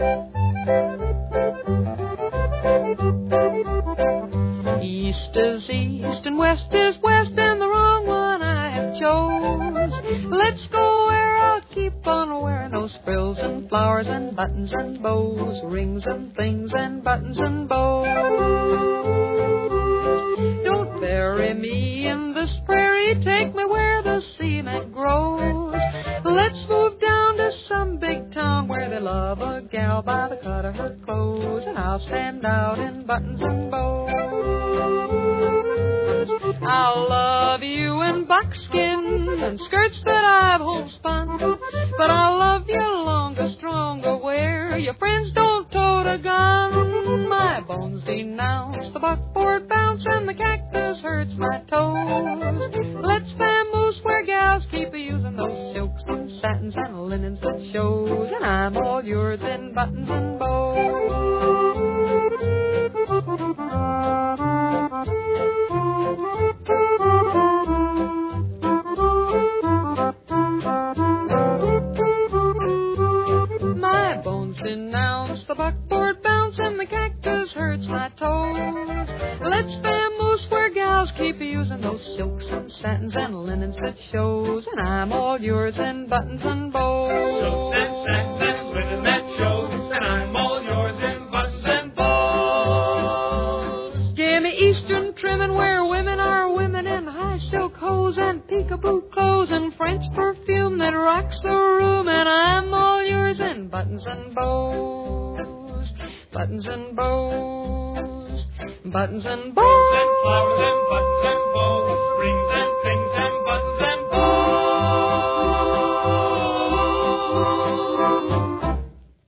East is east and west is west, and the wrong one I have chose. Let's go where I'll keep on wearing those frills and flowers and buttons and bows, rings and things and buttons and bows. Don't bury me in this prairie, take me where the cement grows. Let's move down to some big town where they love a gal by the cut of her clothes, and I'll stand out in buttons and bows. I'll love you in buckskin and skirts that I've homespun, but I'll love you longer, stronger, where your friends don't tote a gun. My bones denounce the buckboard bounce, and the cactus hurts my toes. Let's vamoose where gals keep using those silks and satins and linens that shows, and I'm all yours in buttons and bows. My bones denounce the buckboard bounce, and the cactus hurts my toes. Let's vamoose where gals keep using those silks and satins and linens that shows, and I'm all yours in buttons and bows. Silks and satins and linen that shows, and I'm all yours in buttons and bows. Give me Eastern trimming where women are women in high silk hose and peekaboo clothes and French perfume that rocks the room, and I'm all yours in buttons and bows, buttons and bows, buttons and bows. And flowers and buttons and bows, rings and things and buttons and